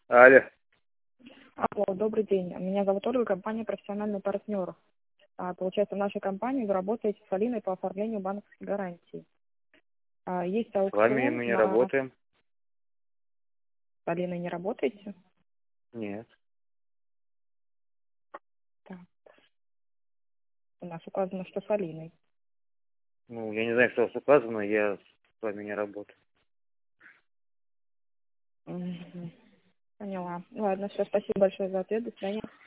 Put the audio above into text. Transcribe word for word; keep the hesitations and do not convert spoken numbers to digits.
Алло. Алло, добрый день. Меня зовут Ольга, компания «Профессиональный партнер». А, получается, в нашей компании вы работаете с Алиной по оформлению банковской гарантии. А, есть С вами аукцион мы не на... работаем. С Алиной не работаете? Нет. Так. У нас указано, что с Алиной. Ну, я не знаю, что у вас указано, я с вами не работаю. Мгм. Поняла. Ладно, все, спасибо большое за ответ. До свидания.